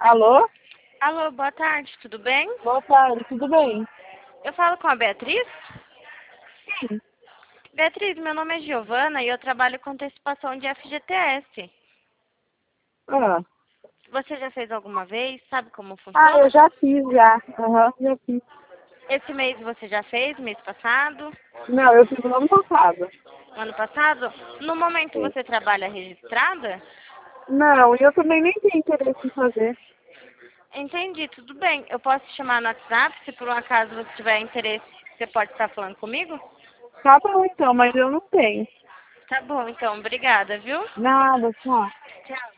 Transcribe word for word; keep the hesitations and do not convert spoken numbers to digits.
Alô? Alô, boa tarde, tudo bem? Boa tarde, tudo bem? Eu falo com a Beatriz? Sim. Beatriz, meu nome é Giovana e eu trabalho com antecipação de F G T S. Ah, Você já fez alguma vez? Sabe como ah eu funciona? já fiz, já. Aham, já fiz. Esse mês você já fez, mês passado? Não, eu fiz no ano passado. Ano passado? No momento Sim. você trabalha registrada? Não, e eu também nem tenho interesse em fazer. Entendi, tudo bem. Eu posso te chamar no WhatsApp, se por um acaso você tiver interesse, você pode estar falando comigo? Tá bom então, mas eu não tenho. Tá bom, então, obrigada, viu? Nada, tchau. Tchau.